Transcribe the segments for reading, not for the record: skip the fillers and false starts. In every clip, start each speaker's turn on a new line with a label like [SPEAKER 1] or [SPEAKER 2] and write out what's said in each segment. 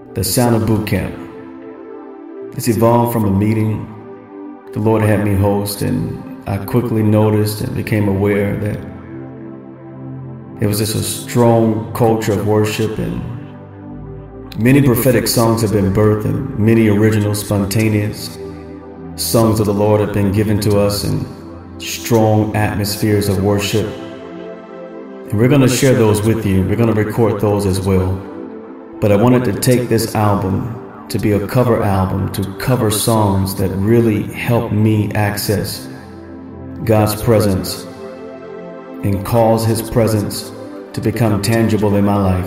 [SPEAKER 1] The Sound of Boot Camp. It's evolved from a meeting the Lord had me host, and I quickly noticed and became aware that it was just a strong culture of worship, and many prophetic songs have been birthed, and many original, spontaneous songs of the Lord have been given to us in strong atmospheres of worship. And we're going to share those with you. We're going to record those as well. But I wanted to take this album to be a cover album, to cover songs that really help me access God's presence and cause His presence to become tangible in my life.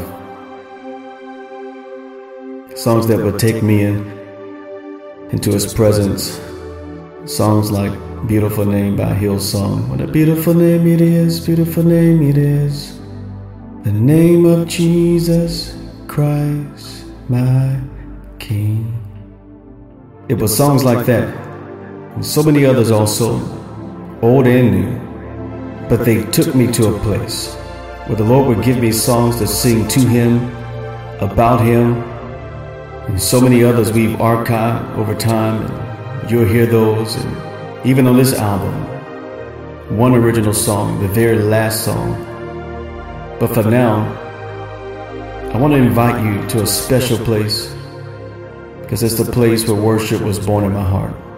[SPEAKER 1] Songs that would take me into His presence. Songs like Beautiful Name by Hillsong. What a beautiful name it is, beautiful name it is. The name of Jesus Christ, my King. It was songs like that, and so many others also, old and new. But they took me to a place where the Lord would give me songs to sing to Him, about Him, and so many others we've archived over time, and you'll hear those. And even on this album, one original song, the very last song. But for now, I want to invite you to a special place, because it's the place where worship was born in my heart.